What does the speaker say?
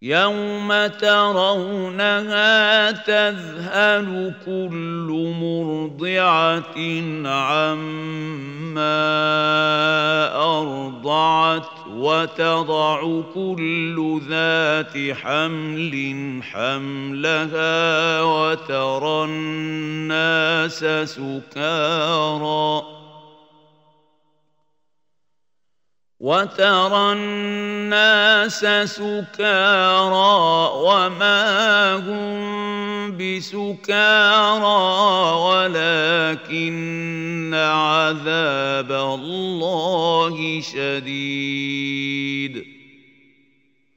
يوم ترونها تذهل كل مرضعة عما أرضعت وتضع كل ذات حمل حملها وترى الناس سكارى وما هم بسكارى ولكن عذاب الله شديد